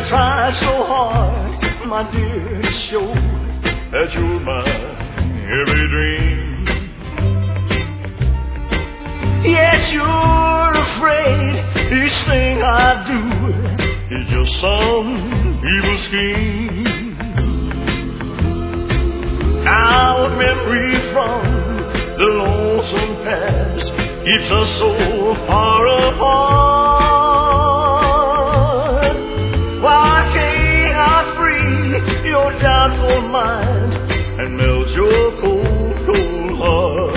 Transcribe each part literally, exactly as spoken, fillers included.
tried so hard, my dear, to show that you're my every dream. Yet you're afraid each thing I do is just some evil scheme. Now a memory from the lonesome past keeps us so far apart. Why can't I free your doubtful mind and melt your cold, cold heart?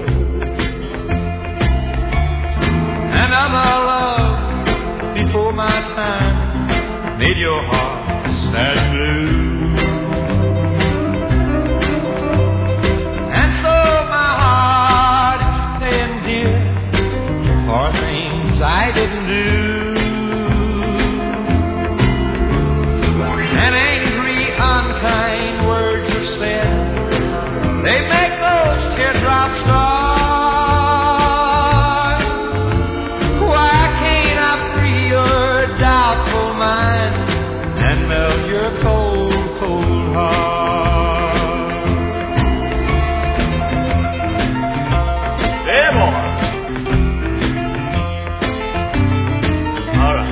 Another love before my time made your heart sad and blue. And so my heart is paying dear for things I didn't do. And angry, unkind words are said, they make those teardrops start. Your cold, cold heart. Hey, boy. All right.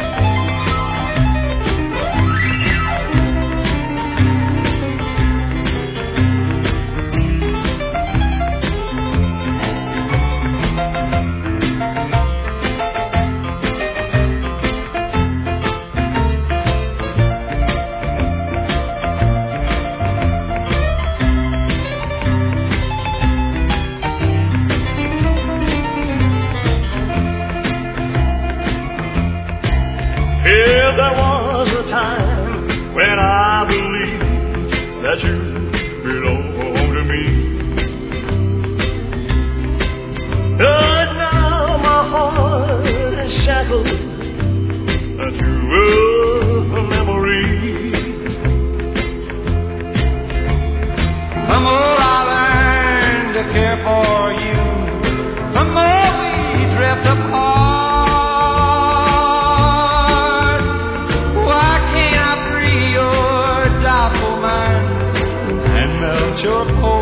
Here there was a time when I believed that you belonged to me. But now my heart is shackled to a memory. The more I learn to care for you, the more we drift apart. Your